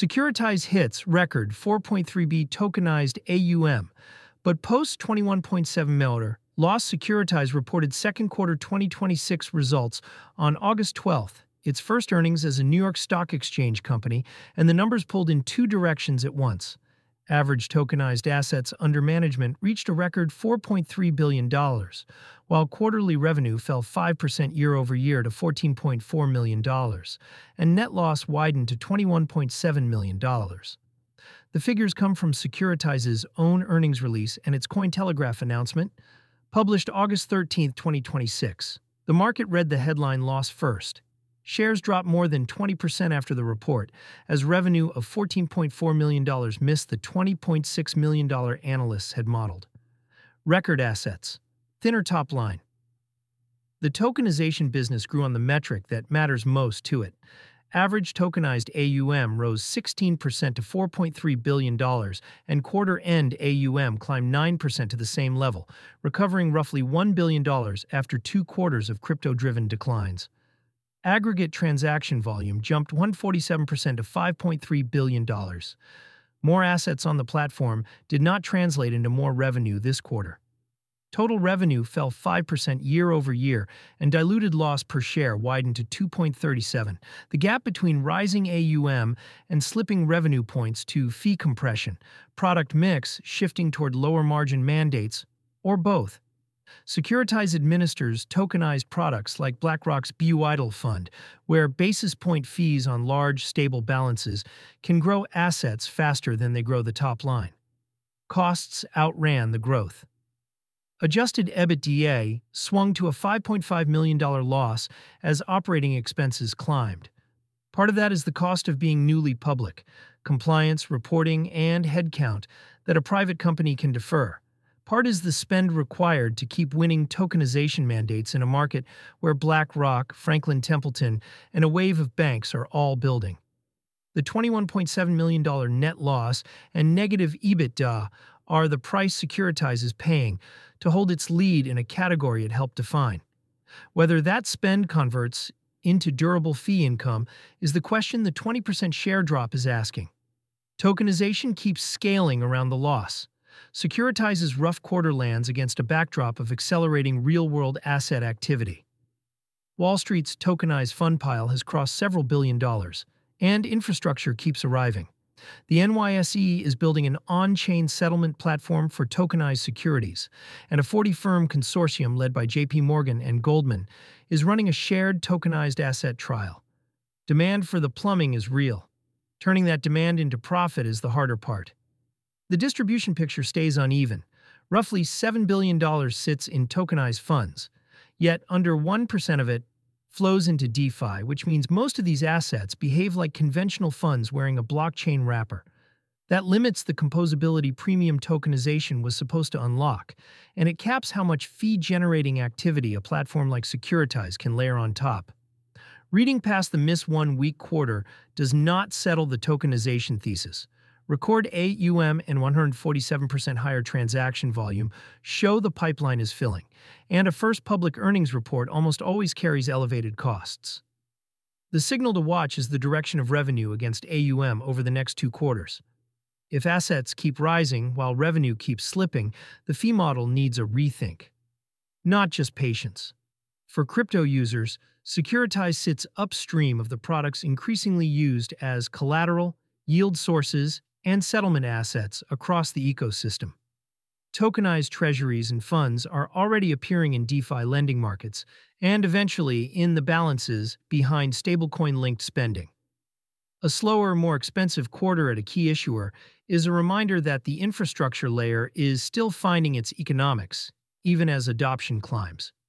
Securitize hits record 4.3B tokenized AUM, but post 21.7 million loss. Securitize reported second quarter 2026 results on August 12th, its first earnings as a New York Stock Exchange company, and the numbers pulled in two directions at once. Average tokenized assets under management reached a record $4.3 billion, while quarterly revenue fell 5% year-over-year to $14.4 million, and net loss widened to $21.7 million. The figures come from Securitize's own earnings release and its Cointelegraph announcement, published August 13, 2026. The market read the headline loss first. Shares dropped more than 20% after the report, as revenue of $14.4 million missed the $20.6 million analysts had modeled. Record assets. Thinner top line. The tokenization business grew on the metric that matters most to it. Average tokenized AUM rose 16% to $4.3 billion, and quarter-end AUM climbed 9% to the same level, recovering roughly $1 billion after 2 quarters of crypto-driven declines. Aggregate transaction volume jumped 147% to $5.3 billion. More assets on the platform did not translate into more revenue this quarter. Total revenue fell 5% year-over-year, and diluted loss per share widened to 2.37. The gap between rising AUM and slipping revenue points to fee compression, product mix shifting toward lower margin mandates, or both. Securitize administers tokenized products like BlackRock's BUIDL fund, where basis point fees on large, stable balances can grow assets faster than they grow the top line. Costs outran the growth. Adjusted EBITDA swung to a $5.5 million loss as operating expenses climbed. Part of that is the cost of being newly public, compliance, reporting, and headcount that a private company can defer. Part is the spend required to keep winning tokenization mandates in a market where BlackRock, Franklin Templeton, and a wave of banks are all building. The $21.7 million net loss and negative EBITDA are the price Securitize is paying to hold its lead in a category it helped define. Whether that spend converts into durable fee income is the question the 20% share drop is asking. Tokenization keeps scaling around the loss. Securitize's rough quarter lands against a backdrop of accelerating real-world asset activity. Wall Street's tokenized fund pile has crossed several $billion, and infrastructure keeps arriving. The NYSE is building an on-chain settlement platform for tokenized securities, and a 40-firm consortium led by JP Morgan and Goldman is running a shared tokenized asset trial. Demand for the plumbing is real. Turning that demand into profit is the harder part. The distribution picture stays uneven. Roughly $7 billion sits in tokenized funds, yet under 1% of it flows into DeFi, which means most of these assets behave like conventional funds wearing a blockchain wrapper. That limits the composability premium tokenization was supposed to unlock, and it caps how much fee-generating activity a platform like Securitize can layer on top. Reading past the miss 1 week quarter does not settle the tokenization thesis. Record AUM and 147% higher transaction volume show the pipeline is filling, and a first public earnings report almost always carries elevated costs. The signal to watch is the direction of revenue against AUM over the next 2 quarters. If assets keep rising while revenue keeps slipping, the fee model needs a rethink. Not just patience. For crypto users, Securitize sits upstream of the products increasingly used as collateral, yield sources, and settlement assets across the ecosystem. Tokenized treasuries and funds are already appearing in DeFi lending markets, and eventually in the balances behind stablecoin-linked spending. A slower, more expensive quarter at a key issuer is a reminder that the infrastructure layer is still finding its economics, even as adoption climbs.